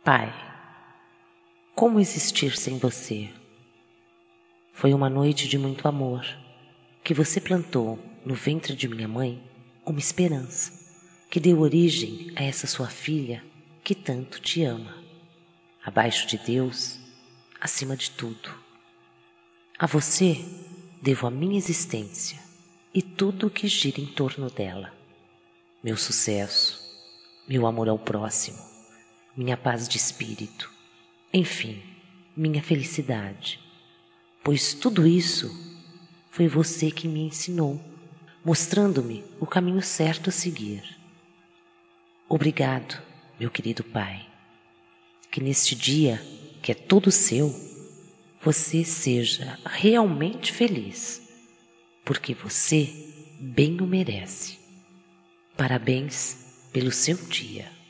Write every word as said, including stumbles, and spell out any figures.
Pai, como existir sem você? Foi uma noite de muito amor, que você plantou no ventre de minha mãe uma esperança, que deu origem a essa sua filha que tanto te ama. Abaixo de Deus, acima de tudo. A você devo a minha existência e tudo o que gira em torno dela. Meu sucesso, meu amor ao próximo, minha paz de espírito, enfim, minha felicidade. Pois tudo isso foi você que me ensinou, mostrando-me o caminho certo a seguir. Obrigado, meu querido Pai, que neste dia, que é todo seu, você seja realmente feliz, porque você bem o merece. Parabéns pelo seu dia.